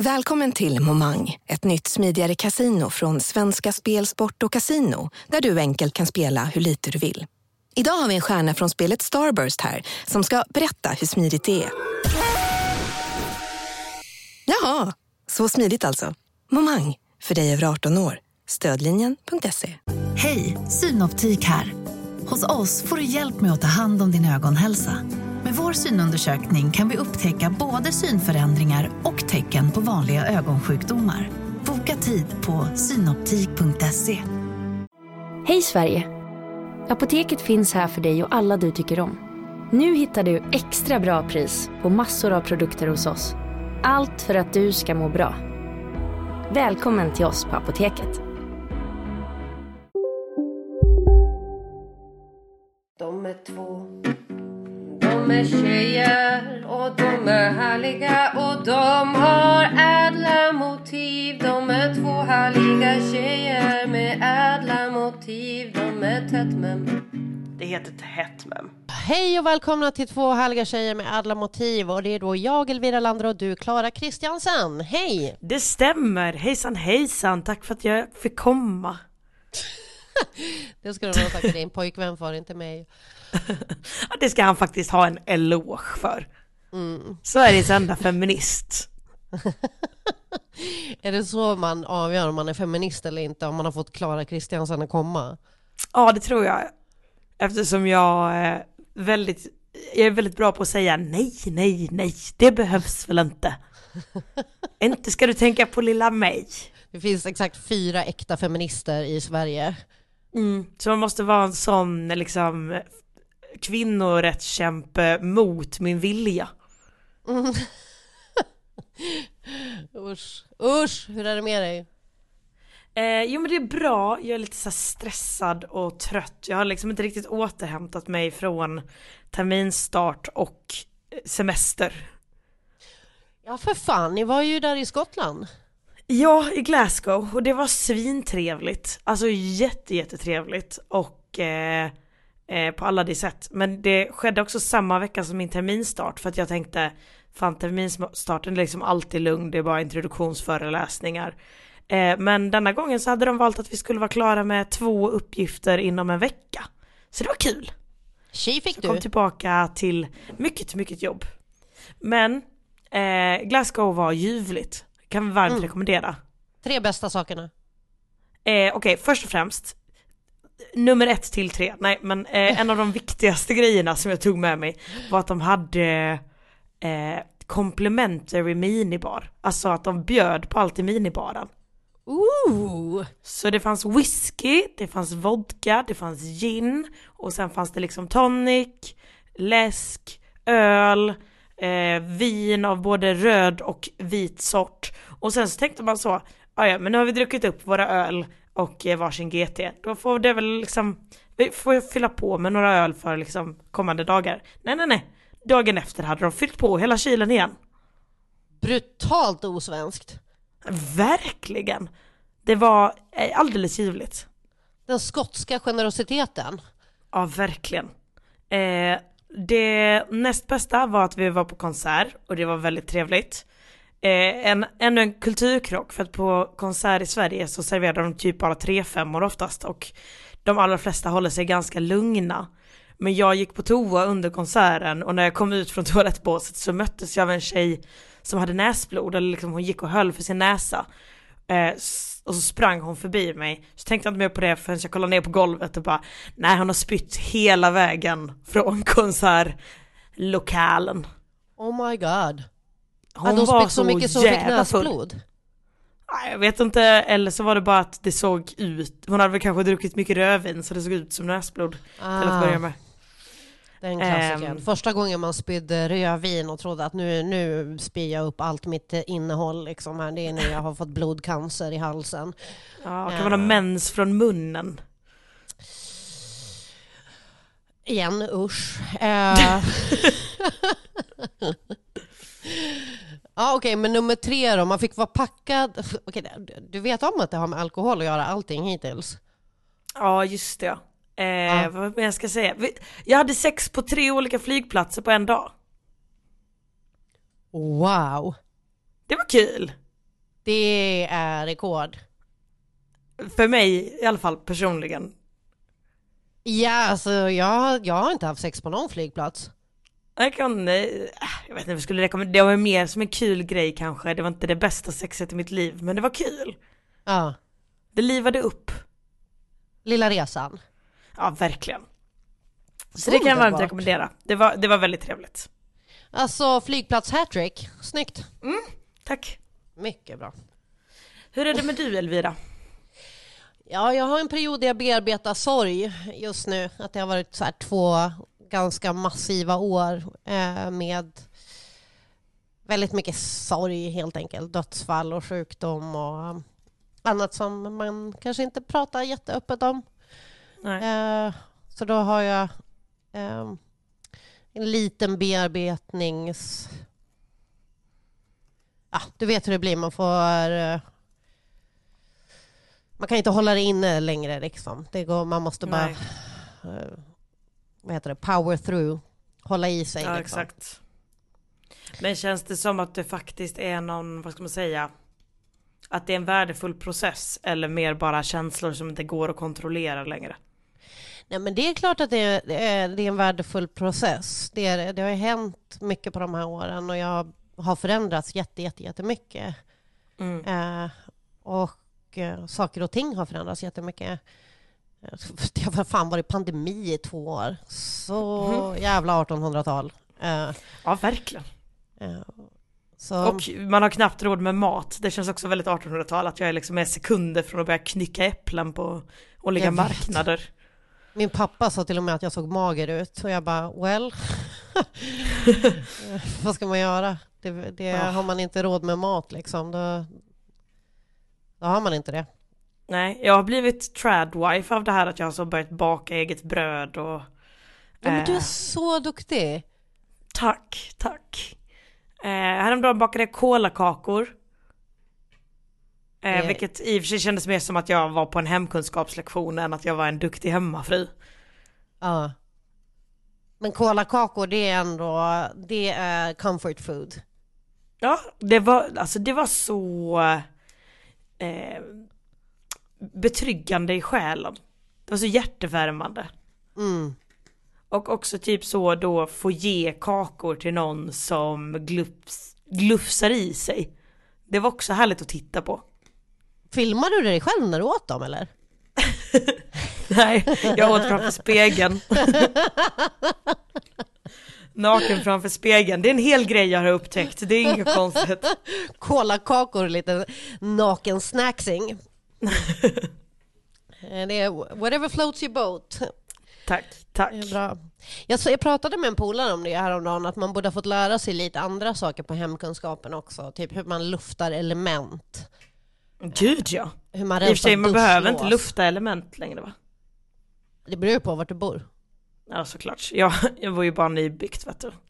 Välkommen till Momang, ett nytt smidigare casino från Svenska Spel, Sport och Casino, där du enkelt kan spela hur lite du vill. Idag har vi en stjärna från spelet Starburst här som ska berätta hur smidigt det är. Jaha, så smidigt alltså. Momang, för dig över 18 år. Stödlinjen.se. Hej, Synoptik här. Hos oss får du hjälp med att ta hand om din ögonhälsa. Med vår synundersökning kan vi upptäcka både synförändringar och tecken på vanliga ögonsjukdomar. Boka tid på synoptik.se. Hej Sverige! Apoteket finns här för dig och alla du tycker om. Nu hittar du extra bra pris på massor av produkter hos oss. Allt för att du ska må bra. Välkommen till oss på Apoteket. De är två, de är tjejer och de är härliga och de har ädla motiv. De är två härliga tjejer med ädla motiv. De är tättmem. Det heter tättmem. Hej och välkomna till två härliga tjejer med ädla motiv. Och det är då jag, Elvira Lander, och du, Clara Kristiansen. Hej! Det stämmer. Hejsan, hejsan. Tack för att jag fick komma. Det ska du nog tacka din pojkvän för, inte mig. Ja, det ska han faktiskt ha en eloge för. Sveriges enda feminist. Är det så man avgör om man är feminist eller inte? Om man har fått Clara Kristiansen att komma? Ja, det tror jag. Eftersom jag är väldigt bra på att säga nej. Det behövs väl inte. Inte ska du tänka på lilla mig. Det finns exakt 4 äkta feminister i Sverige. Så man måste vara en sån liksom kvinnorättskämpe mot min vilja. Usch, hur är det med dig? Jo, men det är bra. Jag är lite så stressad och trött. Jag har liksom inte riktigt återhämtat mig från terminstart och semester. Ja, för fan, ni var ju där i Skottland. Ja, i Glasgow, och det var svintrevligt. Alltså jättetrevligt och på alla de sätt. Men det skedde också samma vecka som min terminstart, för att jag tänkte, fan, terminstarten är liksom alltid lugn, det är bara introduktionsföreläsningar. Men denna gången så hade de valt att vi skulle vara klara med 2 uppgifter inom en vecka. Så det var kul. Tjej fick du. Jag kom tillbaka till mycket jobb. Men Glasgow var ljuvligt. Kan vi varmt rekommendera. 3 bästa sakerna. Okej, först och främst nummer 1 till 3. Nej, men en av de viktigaste grejerna som jag tog med mig var att de hade complimentary minibar. Alltså att de bjöd på allt i minibaren. Så det fanns whisky, det fanns vodka, det fanns gin, och sen fanns det liksom tonic, läsk, öl, vin av både röd och vit sort. Och sen så tänkte man så, ja, men nu har vi druckit upp våra öl och varsin GT. Då får det väl liksom, vi får fylla på med några öl för liksom kommande dagar. Nej. Dagen efter hade de fyllt på hela kylen igen. Brutalt osvenskt. Verkligen. Det var alldeles ljuvligt. Den skotska generositeten. Ja, verkligen. Det näst bästa var att vi var på konsert, och det var väldigt trevligt. Ännu en kulturkrock, för att på konsert i Sverige så serverar de typ bara 3-5 oftast, och de allra flesta håller sig ganska lugna. Men jag gick på toa under konserten, och när jag kom ut från toalettbåset så möttes jag av en tjej som hade näsblod, eller liksom hon gick och höll för sin näsa. Och så sprang hon förbi mig. Så tänkte jag inte mer på det förrän jag kollade ner på golvet och bara, nej, hon har spytt hela vägen från konsertlokalen. Oh my god. Hon var var så mycket som fick näsblod. Jag vet inte, eller så var det bara att det såg ut, hon hade väl kanske druckit mycket rödvin, så det såg ut som näsblod till att börja med. Den klassiken. Första gången man spydde rödvin och trodde att nu spyr jag upp allt mitt innehåll liksom här. Det är nu jag har fått blodcancer i halsen. Ja, kan man ha mens från munnen? Igen, usch. Ja, okej, men nummer 3 då. Man fick vara packad. Okej, du vet om att det har med alkohol att göra allting hittills? Ja, just det. Vad jag ska säga. Jag hade sex på 3 olika flygplatser på en dag. Wow. Det var kul. Det är rekord. För mig i alla fall personligen. Ja, alltså jag har inte haft sex på någon flygplats. Jag vet inte vad jag skulle rekommendera. Det var mer som en kul grej kanske. Det var inte det bästa sexet i mitt liv, men det var kul. Ja. Det livade upp. Lilla resan. Ja, verkligen. Så det kan jag varmt rekommendera. Det var väldigt trevligt. Alltså flygplats hattrick. Snyggt. Tack. Mycket bra. Hur är det med du, Elvira? Ja, jag har en period där jag bearbetar sorg just nu. Att det har varit så här 2 ganska massiva år med väldigt mycket sorg helt enkelt. Dödsfall och sjukdom och annat som man kanske inte pratar jätteöppet om. Nej. Så då har jag en liten bearbetnings... Ja, du vet hur det blir. Man kan inte hålla det inne längre liksom. Man måste bara power through. Hålla i sig. Ja, liksom. exakt. Men känns det som att det faktiskt är någon, vad ska man säga, att det är en värdefull process eller mer bara känslor som inte går att kontrollera längre? Nej, men det är klart att det är en värdefull process. Det har ju hänt mycket på de här åren och jag har förändrats jättemycket. Och saker och ting har förändrats jättemycket. Det har fan varit pandemi i 2 år. Så jävla 1800-tal. Ja, verkligen. Så. Och man har knappt råd med mat. Det känns också väldigt 1800-tal att jag är liksom sekunder från att börja knycka äpplen på olika marknader. Min pappa sa till och med att jag såg mager ut och jag bara, vad ska man göra? Har man inte råd med mat liksom, då har man inte det. Nej, jag har blivit tradwife av det här att jag har så börjat baka eget bröd och... Ja, men du är så duktig. Tack. Häromdagen bakade jag kolakakor. Vilket i och för sig kändes mer som att jag var på en hemkunskapslektion än att jag var en duktig hemmafru. Ja. Men kolakakor, det är comfort food. Ja, det var så betryggande i själen. Det var så hjärtevärmande. Och också typ så då få ge kakor till någon som glufsar i sig. Det var också härligt att titta på. Filmar du dig själv när du åt dem eller? Nej, jag åt framför spegeln. Naken framför spegeln. Det är en hel grej jag har upptäckt. Det är inget konstigt. Kolakakor, lite naken snacksing. Det är whatever floats your boat. Tack. Det är bra. Jag pratade med en polare om det häromdagen, att man borde ha fått lära sig lite andra saker på hemkunskapen också. Typ hur man luftar element. Gud ja. Hur man i och för sig, man behöver inte lufta element längre, va? Det beror på vart du bor. Ja, såklart. Jag var ju bara nybyggt, vet du.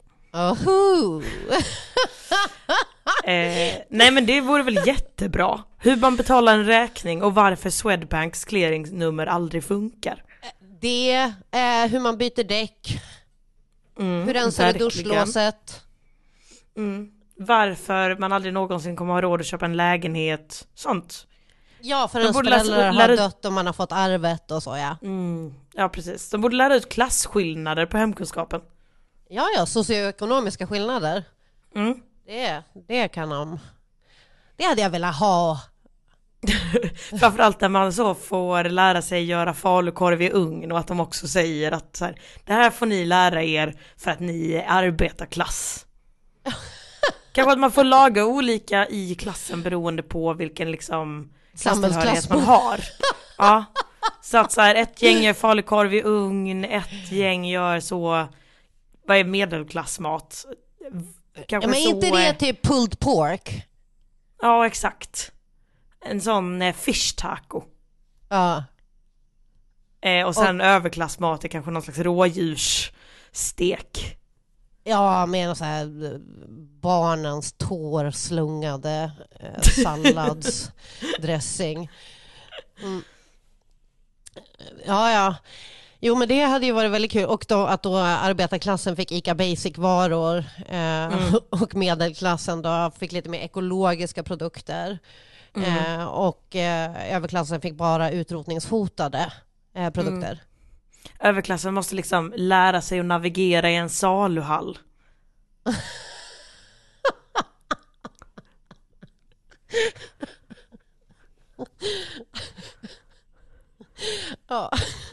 Nej, men det vore väl jättebra. Hur man betalar en räkning och varför Swedbanks clearingsnummer aldrig funkar. Det är hur man byter däck. Hur rensar du duschlåset. Varför man aldrig någonsin kommer ha råd att köpa en lägenhet. Sånt. Ja, för ens föräldrar har dött och man har fått arvet och så, ja. Ja, precis. De borde lära ut klassskillnader på hemkunskapen. Ja, socioekonomiska skillnader. Det kan de. Det hade jag velat ha. Framförallt när man så får lära sig göra falukorv i ugn och att de också säger att så här, det här får ni lära er för att ni är arbetarklass. Kanske att man får laga olika i klassen beroende på vilken liksom klasstillhörighet man har. Ja. Så att så här, ett gäng gör falukorv i ugn, ett gäng gör så, vad är medelklassmat? Kanske men inte det typ pulled pork? Ja, exakt. En sån fish taco. Ja. Och sen överklassmat är kanske någon slags rådjursstek. Ja, med så här barnens tårslungade salladsdressing. Ja. Jo, men det hade ju varit väldigt kul. Och då, att då arbetarklassen fick Ica Basic-varor och medelklassen då fick lite mer ekologiska produkter. Och överklassen fick bara utrotningshotade produkter. Överklassen måste liksom lära sig att navigera i en saluhall. Ja.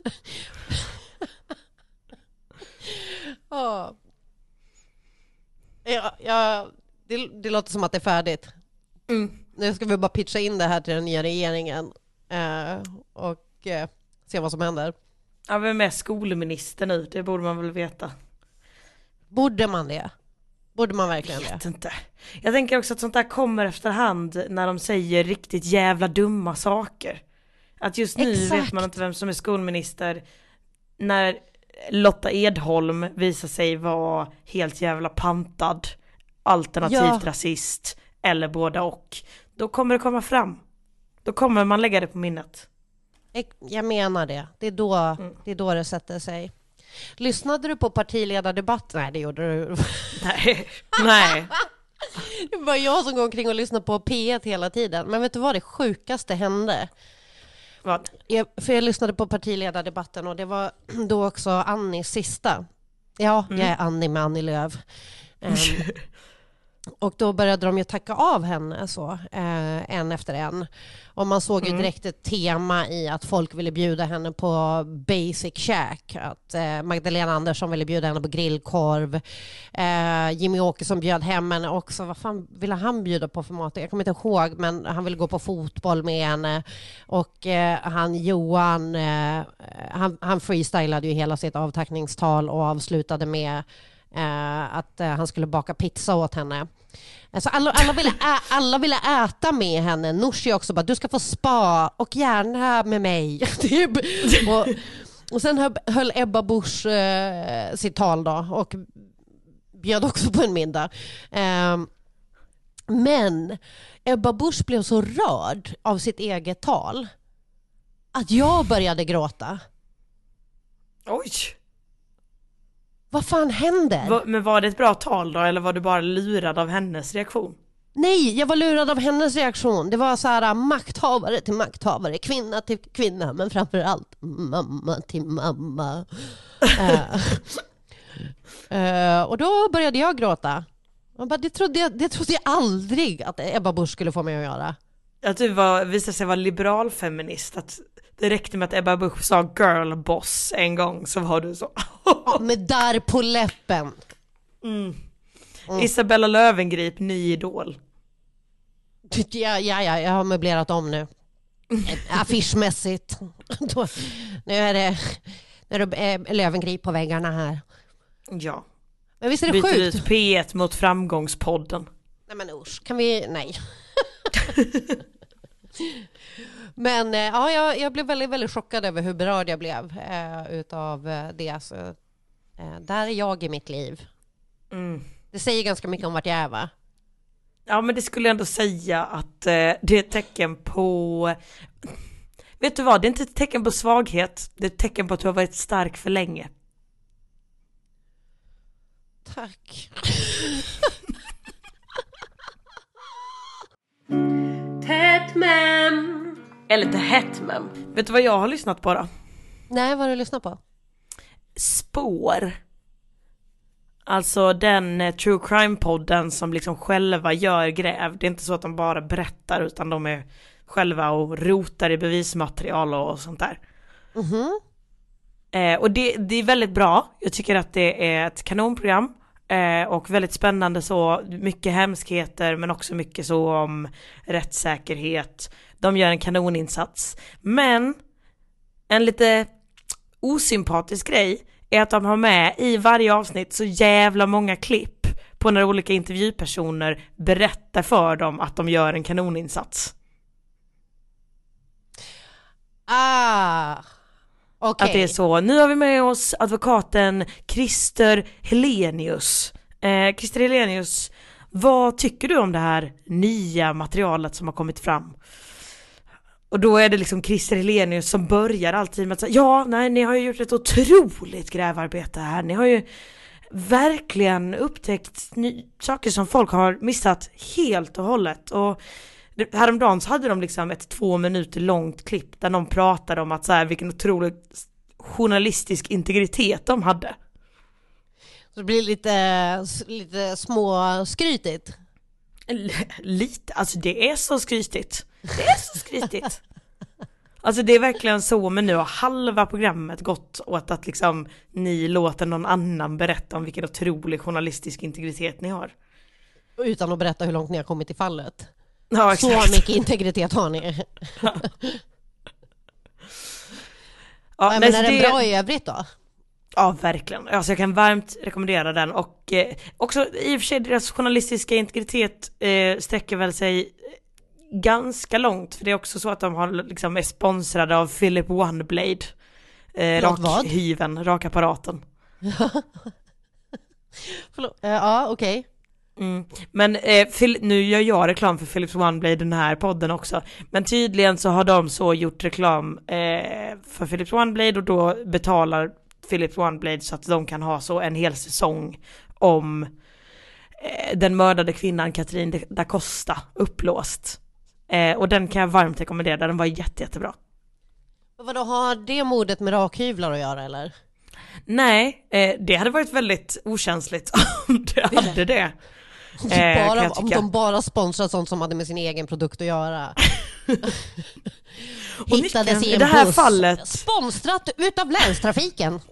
Det låter som att det är färdigt. Nu ska vi bara pitcha in det här till den nya regeringen och se vad som händer. Ja, vem är skolminister nu? Det borde man väl veta. Borde man det? Borde man verkligen det? Jag vet inte. Jag tänker också att sånt där kommer efterhand när de säger riktigt jävla dumma saker. Att just nu vet man inte vem som är skolminister. När Lotta Edholm visar sig vara helt jävla pantad, alternativt rasist eller båda och. Då kommer det komma fram. Då kommer man lägga det på minnet. Jag menar det. Det är då det sätter sig. Lyssnade du på partiledardebatt? Nej, det gjorde du. Nej. Det var jag som går omkring och lyssnade på P1 hela tiden. Men vet du vad det sjukaste hände? Vad? Jag lyssnade på partiledardebatten och det var då också Annis sista. Ja, jag är Annie med Annie Lööf. Och då började de ju tacka av henne så, en efter en. Och man såg ju direkt ett tema i att folk ville bjuda henne på basic käk. Att Magdalena Andersson ville bjuda henne på grillkorv. Jimmy Åkesson bjöd hem henne också. Vad fan ville han bjuda på för mat? Jag kommer inte ihåg, men han ville gå på fotboll med henne. Och han Johan, han freestylade ju hela sitt avtackningstal och avslutade med att han skulle baka pizza åt henne. Alltså alla ville äta med henne. Nooshi också bara, du ska få spa och gärna med mig. och sen höll Ebba Busch sitt tal då och bjöd också på en middag. Men Ebba Busch blev så rörd av sitt eget tal att jag började gråta. Oj. Vad fan händer? Men var det ett bra tal då, eller var du bara lurad av hennes reaktion? Nej, jag var lurad av hennes reaktion. Det var så här makthavare till makthavare, kvinna till kvinna, men framförallt mamma till mamma. Och då började jag gråta. Det trodde jag aldrig att Ebba Busch skulle få mig att göra. Att du visade sig vara liberalfeminist, att det räckte med att Ebba Busch sa girl boss en gång så var du så. Med där på läppen. Isabella Löwengrip, ny idol. Ja, jag har möblerat om nu. Affischmässigt. Nu är det Löwengrip på väggarna här. Ja. Men visst är det sjukt? Byter ut P1 mot Framgångspodden. Nej men usch, kan vi... Nej. Men ja, jag blev väldigt, väldigt chockad över hur berörd jag blev utav det. Så, där är jag i mitt liv. Det säger ganska mycket om vart jag är, va? Ja, men det skulle jag ändå säga att det är ett tecken på... Vet du vad, det är inte ett tecken på svaghet. Det är ett tecken på att du har varit stark för länge. Tack. Tätt mem. Eller lite hett mem. Vet du vad jag har lyssnat på då? Nej, vad har du lyssnat på? Spår. Alltså den true crime-podden som liksom själva gör gräv. Det är inte så att de bara berättar, utan de är själva och rotar i bevismaterial och sånt där. Och det är väldigt bra. Jag tycker att det är ett kanonprogram. Och väldigt spännande, så mycket hemskheter men också mycket så om rättssäkerhet. De gör en kanoninsats. Men en lite osympatisk grej är att de har med i varje avsnitt så jävla många klipp på när olika intervjupersoner berättar för dem att de gör en kanoninsats. Okay. Att det är så. Nu har vi med oss advokaten Christer Helenius. Christer Helenius, vad tycker du om det här nya materialet som har kommit fram? Och då är det liksom Christer Helenius som börjar alltid med att säga, ja, nej, ni har ju gjort ett otroligt grävarbete här. Ni har ju verkligen upptäckt saker som folk har missat helt och hållet. Och häromdagen så hade de liksom ett 2 minuter långt klipp där de pratade om att så här, vilken otrolig journalistisk integritet de hade. Så det blir lite småskrytigt. Lite, alltså det är så skrytigt. Det är så skrytigt. Alltså det är verkligen så, men nu har halva programmet gått åt att liksom ni låter någon annan berätta om vilken otrolig journalistisk integritet ni har. Utan att berätta hur långt ni har kommit i fallet. Ja, så mycket integritet har ni. Ja, men är den bra i övrigt då? Ja, verkligen. Alltså jag kan varmt rekommendera den. Och också i och för sig deras journalistiska integritet sträcker väl sig ganska långt. För det är också så att de har, liksom, är sponsrade av Philip OneBlade. Rakapparaten. Ja, okej. Men nu gör jag reklam för Philips OneBlade den här podden också. Men tydligen så har de så gjort reklam för Philips OneBlade, och då betalar Philips OneBlade så att de kan ha så en hel säsong om den mördade kvinnan Katrin da Costa upplåst. Och den kan jag varmt rekommendera, den var jättebra. Vadå, har det mordet med rakhyvlar att göra eller? Nej, det hade varit väldigt okänsligt om det hade det. Om de bara sponsrar sånt som hade med sin egen produkt att göra. Hittades i en det här buss. Fallet. Sponsrat utav länstrafiken.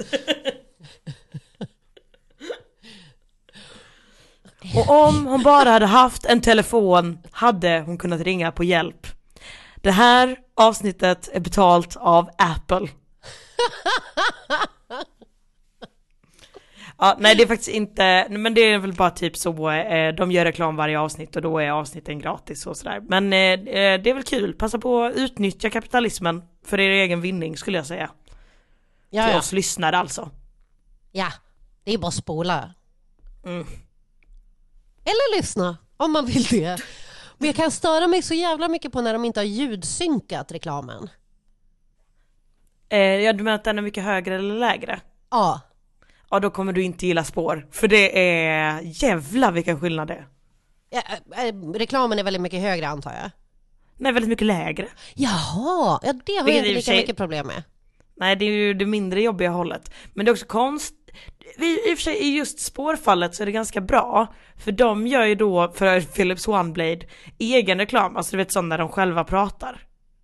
Och om hon bara hade haft en telefon hade hon kunnat ringa på hjälp. Det här avsnittet är betalt av Apple. Ja, nej, det är faktiskt inte, men det är väl bara typ så, de gör reklam varje avsnitt och då är avsnitten gratis och sådär. Men det är väl kul, passa på att utnyttja kapitalismen för er egen vinning, skulle jag säga. Till oss lyssnare alltså. Ja, det är bara att spola. Eller lyssna, om man vill det. Men jag kan störa mig så jävla mycket på när de inte har ljudsynkat reklamen. Ja, du menar att den är mycket högre eller lägre? Ja. Ja, då kommer du inte gilla spår. För det är jävla vilken skillnad det är. Ja, reklamen är väldigt mycket högre, antar jag. Nej, väldigt mycket lägre. Jaha, ja, det har jag inte lika mycket problem med. Nej, det är ju det mindre jobbiga hållet. Men det är också i och för sig i just spårfallet så är det ganska bra. För de gör ju då för Philips OneBlade egen reklam. Alltså du vet, sån där de själva pratar.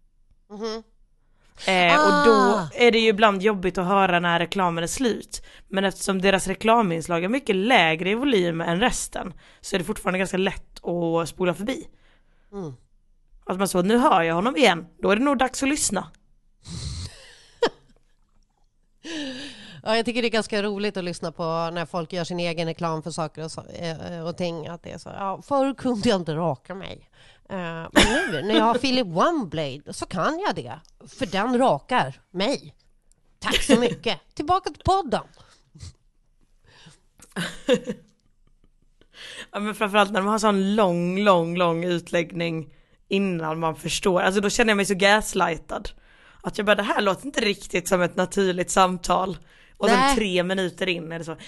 Och då är det ju ibland jobbigt att höra när reklamen är slut. Men eftersom deras reklaminslag är mycket lägre i volym än resten, så är det fortfarande ganska lätt att spola förbi. Att man så, nu hör jag honom igen, då är det nog dags att lyssna. Ja, jag tycker det är ganska roligt att lyssna på när folk gör sin egen reklam för saker och ting. Att det är så, ja, förr kunde jag inte raka mig. Men nu när jag har Philip OneBlade så kan jag det. För den rakar mig. Tack så mycket. Tillbaka till podden. Ja, men framförallt när man har sån lång utläggning innan man förstår. Alltså då känner jag mig så gaslightad. Att jag bara, det här låter inte riktigt som ett naturligt samtal. Och sen 3 minuter in är det så,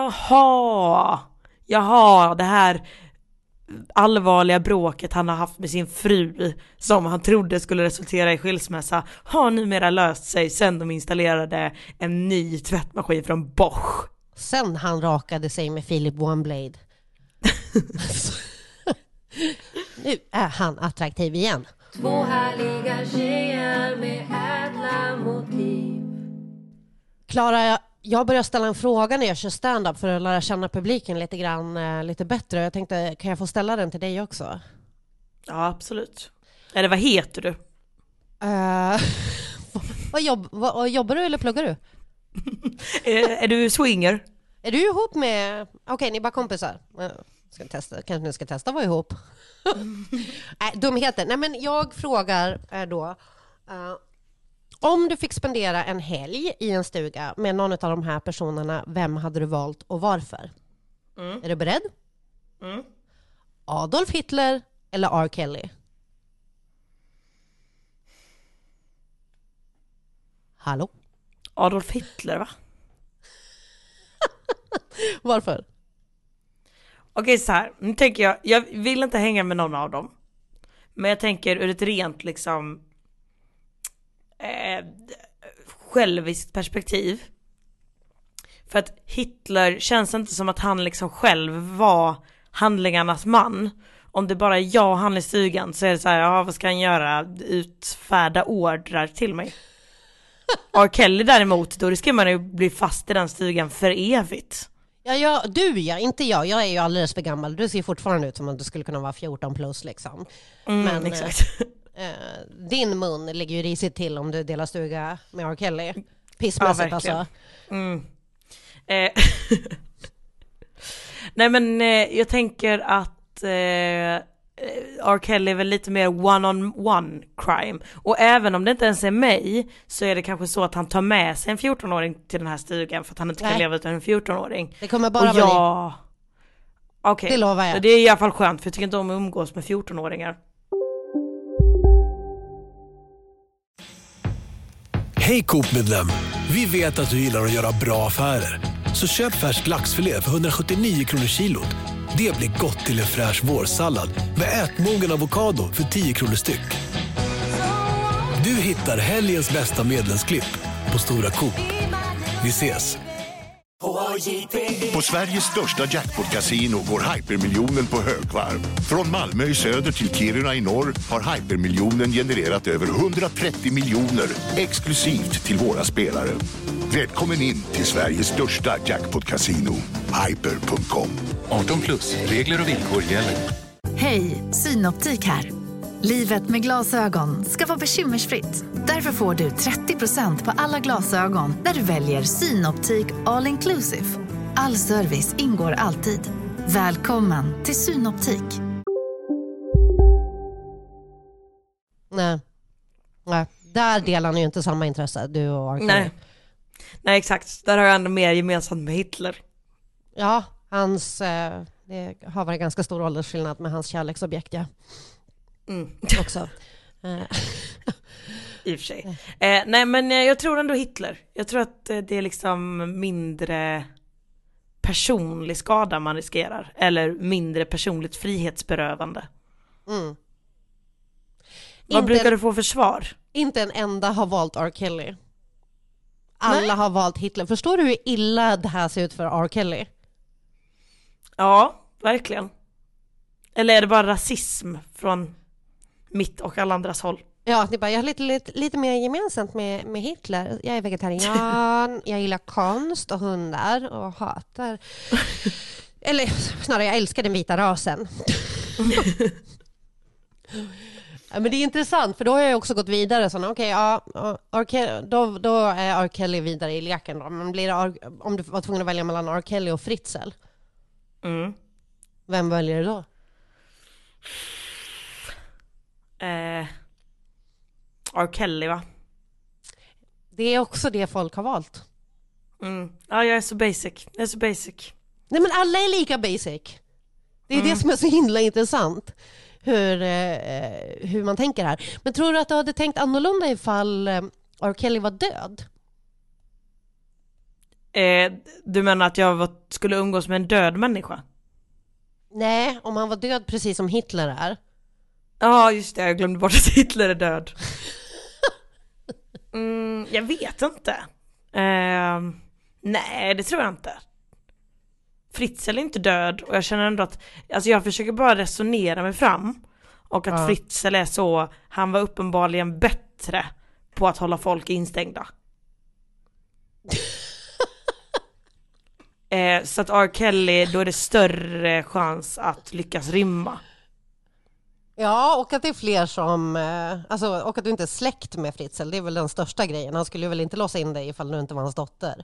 jaha, det här allvarliga bråket han har haft med sin fru, som han trodde skulle resultera i skilsmässa, har numera löst sig sen de installerade en ny tvättmaskin från Bosch. Sen han rakade sig med Philip OneBlade. Nu är han attraktiv igen. 2 härliga tjejer med ädla motiv. Klara, jag börjar ställa en fråga när jag kör stand-up för att lära känna publiken lite bättre. Jag tänkte, kan jag få ställa den till dig också? Ja, absolut. Eller vad heter du? Vad jobbar du eller pluggar du? Är du swinger? Är du ihop med... Okej, ni är bara kompisar. Kanske ni ska testa att vara ihop. Nej, dumheter. Nej, men jag frågar då... om du fick spendera en helg i en stuga med någon av de här personerna, vem hade du valt och varför? Är du beredd? Adolf Hitler eller R. Kelly? Hallå? Adolf Hitler, va? Varför? Okej, så här. Nu tänker jag vill inte hänga med någon av dem. Men jag tänker ur ett rent liksom själviskt perspektiv. För att Hitler känns inte som att han liksom själv var handlingarnas man. Om det bara är jag och han i stugan så är det så här, ja, vad ska han göra? Utfärda ordrar till mig. Och Kelly däremot, då riskerar man ju bli fast i den stugan för evigt. Ja, inte jag. Jag är ju alldeles för gammal. Du ser fortfarande ut som att du skulle kunna vara 14 plus liksom. Men exakt. Din mun ligger ju risigt till om du delar stuga med R. Kelly. Pissmässigt alltså. Nej, men jag tänker att R. Kelly är väl lite mer one-on-one crime. Och även om det inte ens är mig, så är det kanske så att han tar med sig en 14-åring till den här stugan för att han inte kan leva utan en 14-åring. Det kommer bara vara okej. Det lovar jag. Det är i alla fall skönt, för jag tycker inte om att umgås med 14-åringar. Hej Coop-medlem! Vi vet att du gillar att göra bra affärer. Så köp färsk laxfilé för 179 kronor kilot. Det blir gott till en fräsch vårsallad med ätmogen avokado för 10 kronor styck. Du hittar helgens bästa medlemsklipp på Stora Coop. Vi ses! På Sveriges största jackpot-casino går hypermiljonen på högvarv. Från Malmö i söder till Kiruna i norr har hypermiljonen genererat över 130 miljoner exklusivt till våra spelare. Välkommen in till Sveriges största jackpot-casino, hyper.com. 18 plus, regler och villkor gäller. Hej, Synoptik här. Livet med glasögon ska vara bekymmersfritt. Därför får du 30% på alla glasögon när du väljer Synoptik All Inclusive. All service ingår alltid. Välkommen till Synoptik. Nej, där delar ni ju inte samma intresse, du och R. Kelly. Nej, exakt. Där har jag ändå mer gemensamt med Hitler. Ja, det har varit ganska stor åldersskillnad med hans kärleksobjekt, ja. Också. I och för sig. Nej, men jag tror ändå Hitler. Jag tror att det är liksom mindre personlig skada man riskerar. Eller mindre personligt frihetsberövande. Vad brukar du få för svar? Inte en enda har valt R. Kelly. Alla har valt Hitler. Förstår du hur illa det här ser ut för R. Kelly? Ja, verkligen. Eller är det bara rasism från mitt och alla andras håll? Ja, det är bara, jag har lite mer gemensamt med Hitler. Jag är vegetarian, jag gillar konst och hundar och hatar... Eller snarare, jag älskar den vita rasen. Ja, men det är intressant, för då har jag också gått vidare. Så, då är R. Kelly vidare i leken. Då. Men om du var tvungen att välja mellan R. Kelly och Fritzl, vem väljer du då? R. Kelly, va? Det är också det folk har valt. Ja, jag är så basic. Nej, men alla är lika basic. Det är det som är så himla intressant. Hur man tänker här. Men tror du att du hade tänkt annorlunda ifall R. Kelly var död? Du menar att jag skulle umgås med en död människa? Nej, om han var död precis som Hitler är. Ja, just det. Jag glömde bort att Hitler är död. Jag vet inte. Nej, det tror jag inte. Fritzl är inte död. Och jag känner ändå att... Alltså jag försöker bara resonera mig fram. Och att Fritzl är så... Han var uppenbarligen bättre på att hålla folk instängda. Så att R. Kelly, då är det större chans att lyckas rymma. Ja, och att det är fler som... och att du inte är släkt med Fritzl, det är väl den största grejen. Han skulle väl inte låsa in dig ifall du inte var hans dotter.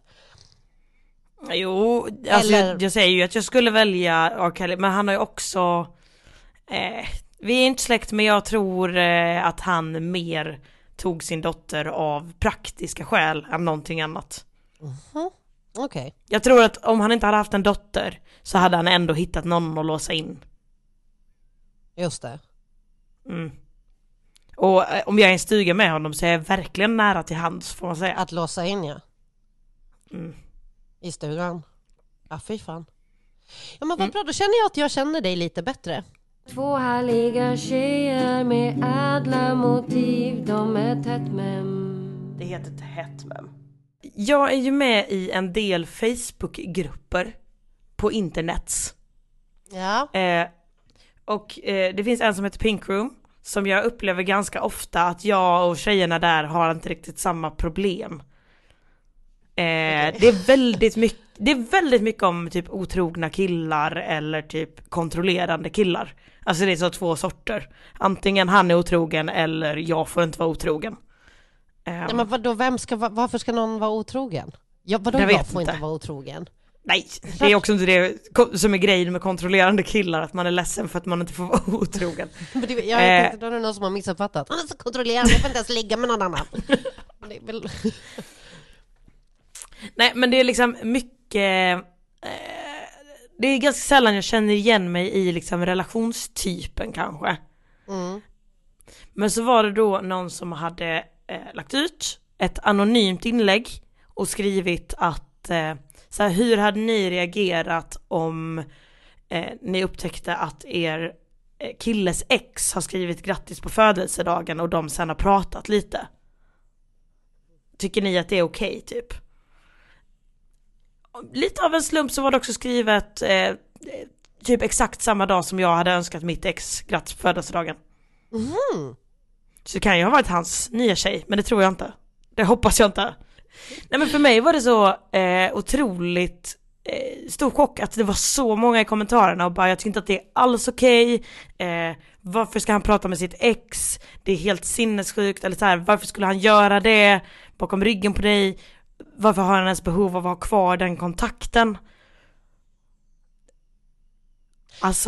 Jo, alltså jag säger ju att jag skulle välja R. Kelly, men han har ju också... vi är inte släkt, men jag tror att han mer tog sin dotter av praktiska skäl än någonting annat. Okay. Jag tror att om han inte hade haft en dotter så hade han ändå hittat någon att låsa in. Just det. Och om jag är i en stuga med honom så är jag verkligen nära till hands, får man säga. Att låsa in, ja. Mm. I stugan. Ja, fy fan. Ja, men vad bra, då känner jag att jag känner dig lite bättre. Två härliga tjejer med ädla motiv. De är tätt mem. Det heter tätt mem. Jag är ju med i en del Facebookgrupper på internets. Ja. Och det finns en som heter Pink Room, som jag upplever ganska ofta att jag och tjejerna där har inte riktigt samma problem. Okay. Det är väldigt mycket om typ otrogna killar eller typ kontrollerande killar. Alltså det är så två sorter. Antingen han är otrogen eller jag får inte vara otrogen. Nej, men vadå, varför ska någon vara otrogen? Jag får inte vara otrogen. Nej, det är också inte det som är grejen med kontrollerande killar, att man är ledsen för att man inte får vara otrogen. Men jag tänkte, då är det någon som har missuppfattat. Han är så kontrollerande, jag får inte ens ligga med någon annan. Det är väl... Nej, men det är liksom mycket... det är ganska sällan jag känner igen mig i liksom relationstypen kanske. Mm. Men så var det då någon som hade lagt ut ett anonymt inlägg och skrivit att så här, hur hade ni reagerat om ni upptäckte att er killes ex har skrivit grattis på födelsedagen och de sen har pratat lite? Tycker ni att det är okej, typ? Lite av en slump så var det också skrivet typ exakt samma dag som jag hade önskat mitt ex grattis på födelsedagen. Mm. Så det kan ju ha varit hans nya tjej, men det tror jag inte. Det hoppas jag inte. Nej, men för mig var det så otroligt stor chock att det var så många i kommentarerna och bara, jag tycker inte att det är alls okej. Varför ska han prata med sitt ex? Det är helt sinnessjukt. Eller så här, varför skulle han göra det bakom ryggen på dig? Varför har han ens behov av att ha kvar den kontakten? Alltså,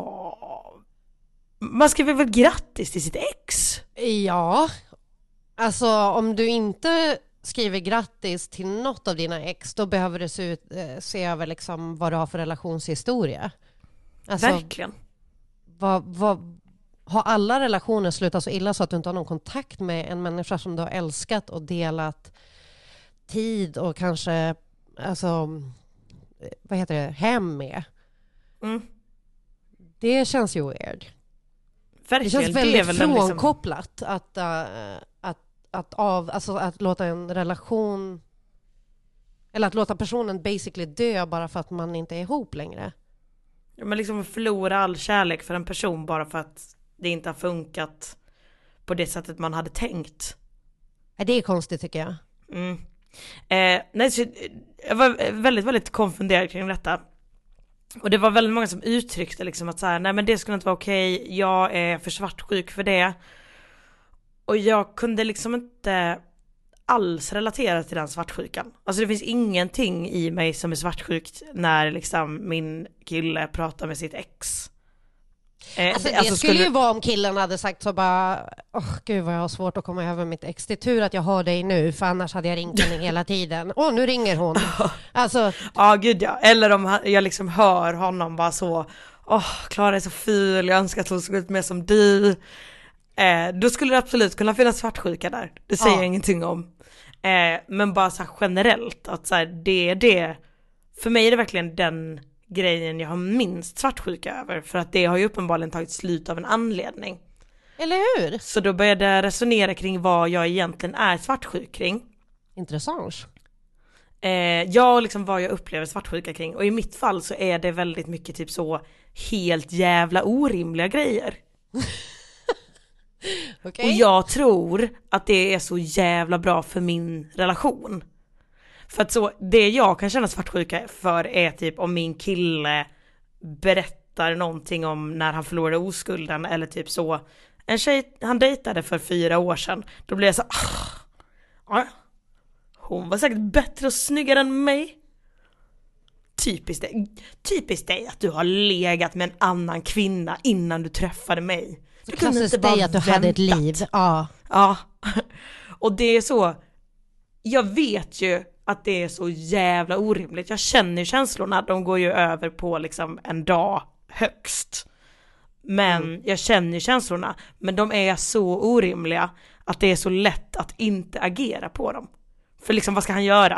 man skriver väl grattis till sitt ex? Ja, alltså om du inte skriver grattis till något av dina ex, då behöver du se över liksom vad du har för relationshistoria. Alltså, verkligen. Har alla relationer slutat så illa så att du inte har någon kontakt med en människa som du har älskat och delat tid och kanske alltså, vad heter det, hem med? Mm. Det känns ju weird. Verkligen. Det känns väldigt frånkopplat att låta en relation, eller att låta personen basically dö bara för att man inte är ihop längre. Ja, men liksom förlora all kärlek för en person bara för att det inte har funkat på det sättet man hade tänkt. Det är konstigt, tycker jag. Mm. Nej, så jag var väldigt, väldigt konfunderad kring detta. Och det var väldigt många som uttryckte liksom att så här, nej men det skulle inte vara okej. Jag är för svartsjuk för det. Och jag kunde liksom inte alls relatera till den svartsjukan. Alltså det finns ingenting i mig som är svartsjukt när liksom min kille pratar med sitt ex. Det skulle ju vara om killen hade sagt så bara, gud vad jag har svårt att komma över mitt ex. Det är tur att jag har dig nu, för annars hade jag ringt henne hela tiden. Nu ringer hon. Alltså... Ja, gud ja. Eller om jag liksom hör honom bara så, Klara är så ful, jag önskar att hon såg ut mer som du. Då skulle det absolut kunna finnas svartsjuka där. Det säger jag ingenting om. Men bara så här generellt, att så här, det är det. För mig är det verkligen den grejen jag har minst svartsjuka över, för att det har ju uppenbarligen tagit slut av en anledning. Eller hur? Så då började jag resonera kring vad jag egentligen är svartsjuk kring. Intressant. Ja, liksom vad jag upplever svartsjuka kring. Och i mitt fall så är det väldigt mycket typ så helt jävla orimliga grejer. Okay. Och jag tror att det är så jävla bra för min relation. För att så, det jag kan känna svartsjuka för är typ om min kille berättar någonting om när han förlorade oskulden, eller typ så, en tjej han dejtade för 4 år sedan, då blir jag så hon var säkert bättre och snyggare än mig. Typiskt dig att du har legat med en annan kvinna innan du träffade mig. Du kunde inte bara att du hade ett liv. Ja. Och det är så, jag vet ju att det är så jävla orimligt. Jag känner ju känslorna, de går ju över på liksom en dag högst. Men jag känner känslorna. Men de är så orimliga att det är så lätt att inte agera på dem. För liksom, vad ska han göra?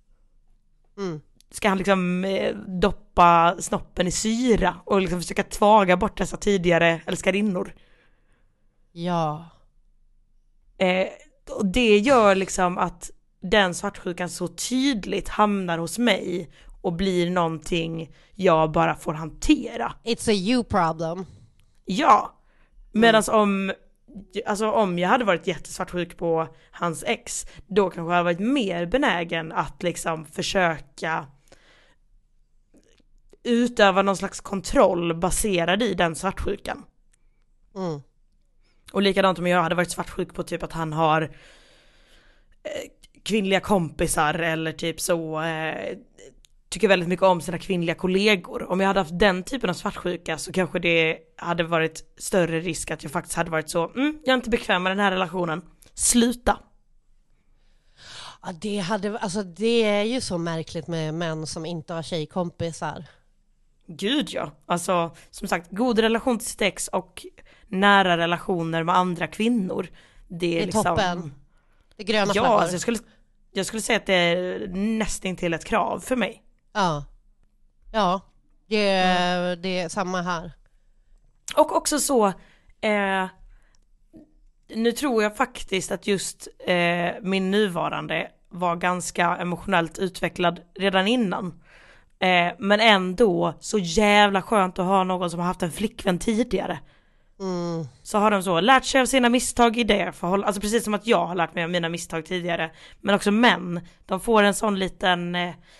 Ska han liksom doppa snoppen i syra och liksom försöka tvaga bort dessa tidigare älskarinnor? Ja. Och det gör liksom att den svartsjukan så tydligt hamnar hos mig och blir någonting jag bara får hantera. It's a you problem. Ja. Medan om jag hade varit jättesvartsjuk på hans ex, då kanske jag hade varit mer benägen att liksom försöka utöva någon slags kontroll baserad i den svartsjukan. Och likadant om jag hade varit svartsjuk på typ att han har kvinnliga kompisar eller typ så tycker väldigt mycket om sina kvinnliga kollegor. Om jag hade haft den typen av svartsjuka så kanske det hade varit större risk att jag faktiskt hade varit så jag är inte bekväm med den här relationen. Sluta. Ja, det är ju så märkligt med män som inte har tjejkompisar. Gud ja. Alltså som sagt, god relation till sitt ex och nära relationer med andra kvinnor. Det är liksom toppen. Det gröna ja, flaggor. alltså jag skulle säga att det är nästan till ett krav för mig. Ja, det är samma här. Och också så nu tror jag faktiskt att just min nuvarande var ganska emotionellt utvecklad redan innan. Men ändå så jävla skönt att ha någon som har haft en flickvän tidigare. Så har de så lärt sig av sina misstag i det förhållandet. Alltså precis som att jag har lärt mig av mina misstag tidigare. Men också män, de får en sån liten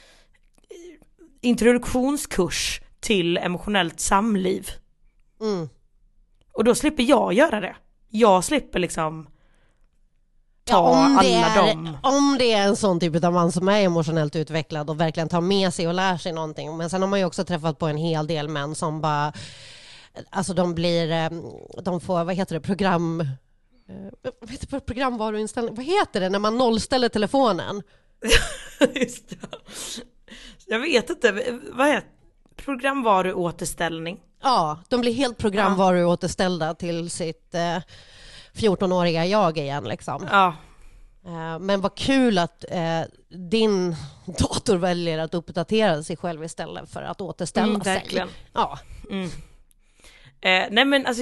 introduktionskurs till emotionellt samliv. Och då slipper jag göra det. Jag slipper liksom om det är en sån typ av man som är emotionellt utvecklad och verkligen tar med sig och lär sig någonting. Men sen har man ju också träffat på en hel del män som bara, alltså de får, vad heter det, programvaruinställning, vad heter det när man nollställer telefonen? Just det. Jag vet inte, vad heter programvaruåterställning? Ja, de blir helt programvaruåterställda till sitt 14-åriga jag igen liksom. Ja. Men vad kul att din dator väljer att uppdatera sig själv istället för att återställa sig. Verkligen. Ja. Nej men alltså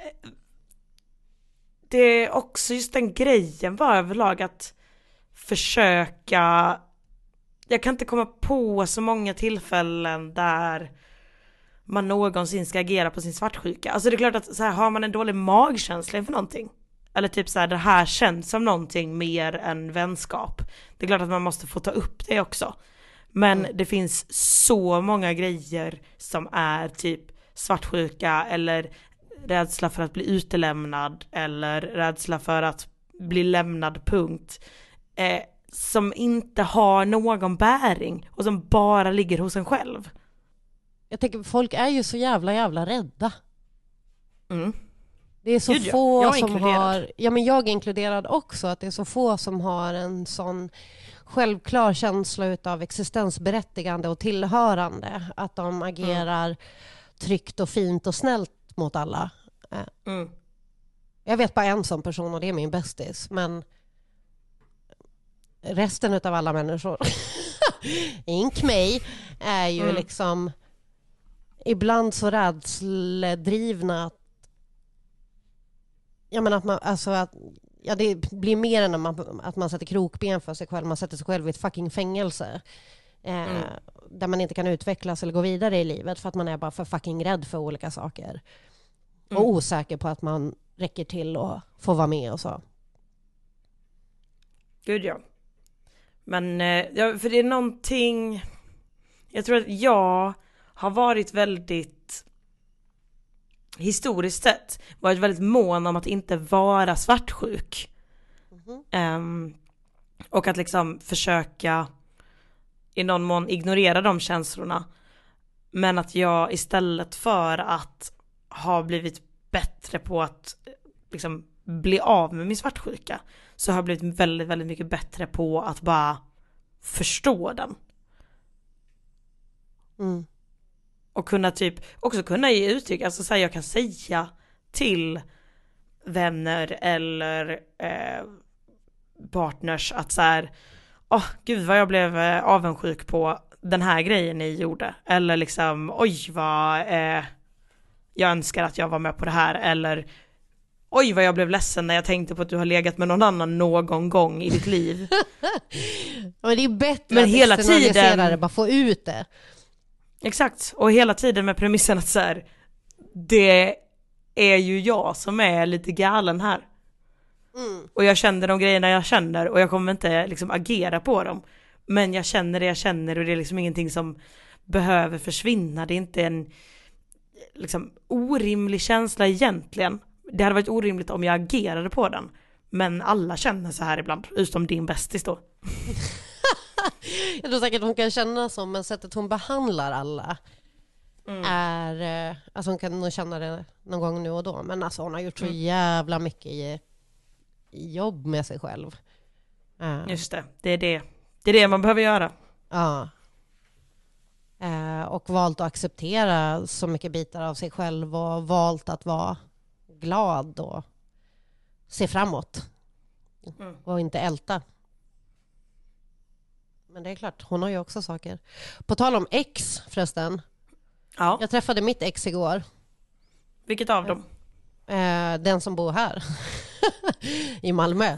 det är också just den grejen var överlag att försöka. Jag kan inte komma på så många tillfällen där man någonsin ska agera på sin svartsjuka. Alltså det är klart att så här, har man en dålig magkänsla för någonting, eller typ så här, det här känns som någonting mer än vänskap, det är klart att man måste få ta upp det också. Men det finns så många grejer som är typ svartsjuka eller rädsla för att bli utelämnad eller rädsla för att bli lämnad, punkt, som inte har någon bäring och som bara ligger hos en själv. Jag tänker, folk är ju så jävla rädda. Det är så få som har, ja men jag är inkluderad också, att det är så få som har en sån självklar känsla utav existensberättigande och tillhörande, att de agerar tryggt och fint och snällt mot alla. Jag vet bara en sån person och det är min bästis, men resten utav alla människor ink mig är ju liksom ibland så rädsledrivna att man, alltså att det blir mer än att man sätter krokben för sig själv. Man sätter sig själv i ett fucking fängelse där man inte kan utvecklas eller gå vidare i livet för att man är bara för fucking rädd för olika saker och osäker på att man räcker till och får vara med och så. Gud ja. Men för det är någonting, jag tror att jag har varit väldigt, historiskt sett varit väldigt mån om att inte vara svartsjuk. Och att liksom försöka i någon mån ignorera de känslorna. Men att jag istället för att ha blivit bättre på att liksom bli av med min svartsjuka, så har jag blivit väldigt, väldigt mycket bättre på att bara förstå den. Och kunna typ också kunna ge uttryck, alltså så här, jag kan säga till vänner eller partners att så här, gud vad jag blev avundsjuk på den här grejen ni gjorde, eller liksom oj vad jag önskar att jag var med på det här, eller oj vad jag blev ledsen när jag tänkte på att du har legat med någon annan någon gång i ditt liv. Men det är bättre men att hela tiden bara få ut det. Exakt, och hela tiden med premissen att så här, det är ju jag som är lite galen här. Och jag känner de grejerna jag känner och jag kommer inte liksom agera på dem. Men jag känner det jag känner och det är liksom ingenting som behöver försvinna. Det är inte en liksom orimlig känsla egentligen. Det hade varit orimligt om jag agerade på den. Men alla känner så här ibland, utom din bästis då. Jag tror säkert hon kan känna så, men sättet hon behandlar alla är... Alltså hon kan nog känna det någon gång nu och då. Men alltså hon har gjort så jävla mycket i jobb med sig själv. Just det, det är det man behöver göra. Ja. Och valt att acceptera så mycket bitar av sig själv och valt att vara glad och se framåt. Och inte älta. Men det är klart, hon har ju också saker. På tal om ex förresten. Ja. Jag träffade mitt ex igår. Vilket av dem? Den som bor här. I Malmö.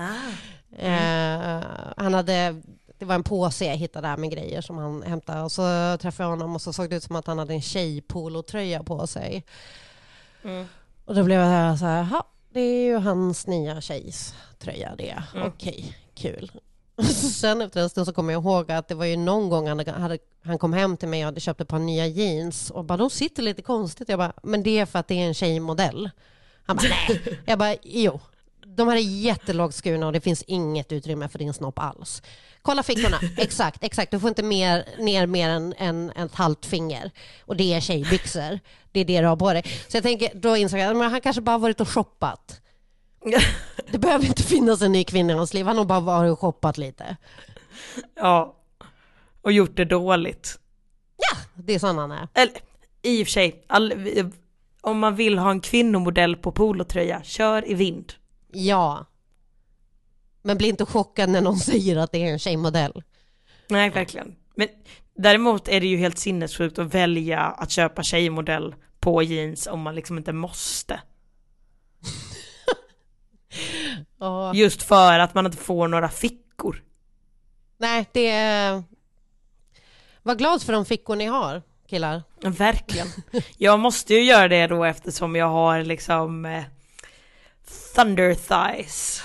Han hade... Det var en påse jag hittade där med grejer som han hämtade. Och så träffade jag honom och så såg det ut som att han hade en tjejpolotröja på sig. Och då blev jag så här, det är ju hans nya tjejs tröja det. Okej, kul. Sen efter en stund så kommer jag ihåg att det var ju någon gång han kom hem till mig och hade köpt ett par nya jeans. Och bara, de sitter lite konstigt. Jag bara, men det är för att det är en tjejmodell. Han bara, nej. Jag bara, jo. De här är jättelågt skurna och det finns inget utrymme för din snopp alls. Kolla fickorna. Exakt. Du får inte ner mer än ett halvt finger. Och det är tjejbyxor. Det är det du har på dig. Så jag tänker, då insåg jag att han kanske bara varit och shoppat. Det behöver inte finnas en ny kvinna i hans liv. Han har bara varit och shoppat lite. Ja. Och gjort det dåligt. Ja, det är sån han är. Eller, i och för sig. Om man vill ha en kvinnomodell på polotröja, kör i vind. Ja. Men bli inte chockad när någon säger att det är en tjejmodell. Nej, verkligen. Men däremot är det ju helt sinnessjukt att välja att köpa tjejmodell på jeans om man liksom inte måste. Just för att man inte får några fickor. Nej, det är... Var glad för de fickor ni har, killar. Verkligen. Jag måste ju göra det då eftersom jag har liksom... Thunder thighs.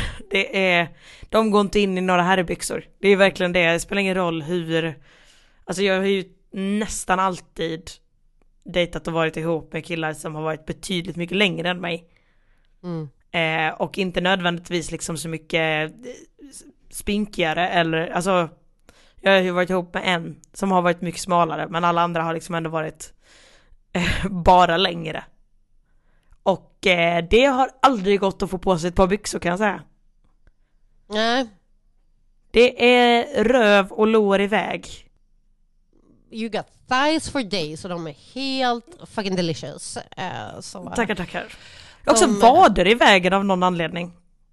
De går inte in i några herrbyxor. Det är verkligen det. Det spelar ingen roll hur... Alltså jag har ju nästan alltid dejtat och varit ihop med killar som har varit betydligt mycket längre än mig. Och inte nödvändigtvis liksom så mycket spinkigare eller... Alltså, jag har ju varit ihop med en som har varit mycket smalare, men alla andra har liksom ändå varit bara längre. Och det har aldrig gått att få på sig ett par byxor, kan jag säga. Nej. Det är röv och lår iväg. You got thighs for days, så de är helt fucking delicious. Så, tackar. Också vader i vägen av någon anledning.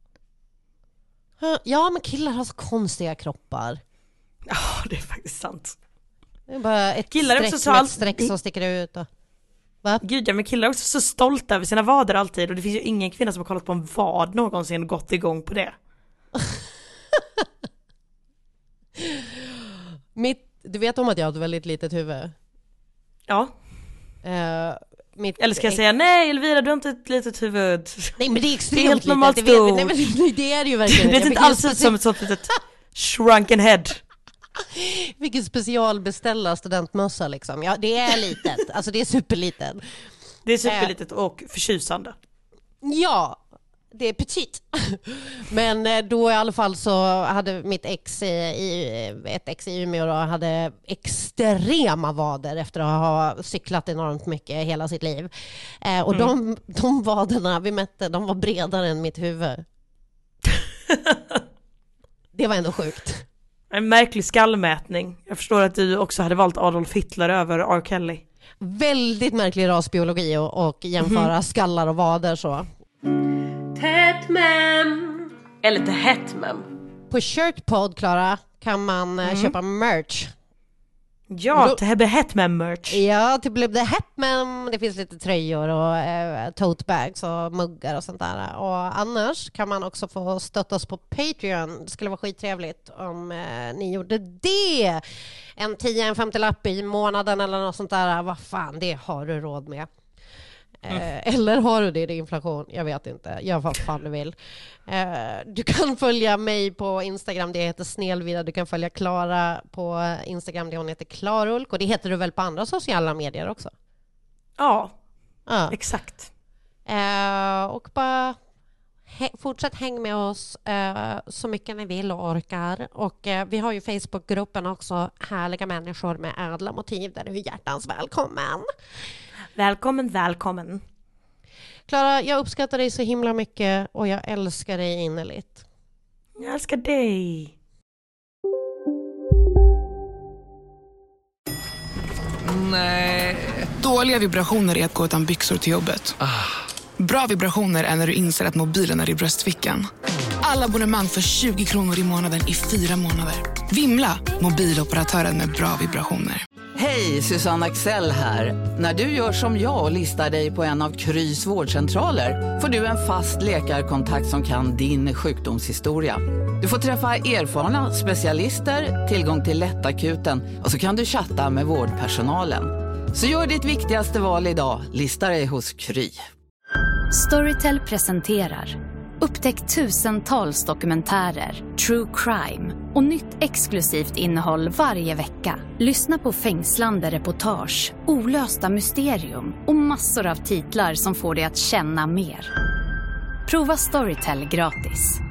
Ja, men killar har så konstiga kroppar. Ja, det är faktiskt sant. Det är bara ett streck som sticker ut och... Va? Gud, ja, men killar är också så stolta över sina vader alltid. Och det finns ju ingen kvinna som har kollat på en vad någonsin och gått igång på det. Du vet om att jag har ett väldigt litet huvud? Ja. Eller ska jag säga, nej Elvira, du har inte ett litet huvud. Nej, men det är extremt det är helt normalt litet. Nej, men det är det ju verkligen. Det är inte alls ut som ett sånt litet shrunken head. Vilken specialbeställa studentmössa liksom. Ja, det är litet. Alltså det är superlitet. Det är superlitet och förtjusande. Ja, det är petit. Men då i alla fall så hade mitt ex i Umeå då, hade extrema vader efter att ha cyklat enormt mycket hela sitt liv. Och de vaderna vi mätte, de var bredare än mitt huvud. Det var ändå sjukt. En märklig skallmätning. Jag förstår att du också hade valt Adolf Hitler över R. Kelly. väldigt märklig rasbiologi och jämföra skallar och vader så. Tätmem. Eller Tätmem. På Shirtpod, Klara, kan man köpa merch. Ja, det blev Hetman-merch. Ja, det blev Hetman. Det finns lite tröjor och tote bags och muggar och sånt där. Och annars kan man också få stötta oss på Patreon. Det skulle vara skittrevligt om ni gjorde det. En 10, en 50-lapp i månaden eller något sånt där. Vad fan, det har du råd med. Eller har du det i inflation? Jag vet inte. Gör vad fan du vill. Du kan följa mig på Instagram. Det heter Snelvida. Du kan följa Klara på Instagram. Det hon heter Klarulk. Och det heter du väl på andra sociala medier också? Ja. Exakt. Och bara fortsätt häng med oss så mycket ni vill och orkar. Och vi har ju Facebookgruppen också. Härliga människor med ädla motiv. Där du är hjärtans välkommen. Välkommen. Klara, jag uppskattar dig så himla mycket och jag älskar dig innerligt. Jag älskar dig. Nej. Dåliga vibrationer är att gå utan byxor till jobbet. Bra vibrationer är när du inser att mobilen är i bröstfickan. Alla abonnemang för 20 kronor i månaden i 4 månader. Vimla, mobiloperatören med bra vibrationer. Hej, Susanne Axel här. När du gör som jag och listar dig på en av Krys vårdcentraler får du en fast läkarkontakt som kan din sjukdomshistoria. Du får träffa erfarna specialister, tillgång till lättakuten och så kan du chatta med vårdpersonalen. Så gör ditt viktigaste val idag, lista dig hos Kry. Storytel presenterar upptäck tusentals dokumentärer, true crime och nytt exklusivt innehåll varje vecka. Lyssna på fängslande reportage, olösta mysterium och massor av titlar som får dig att känna mer. Prova Storytel gratis.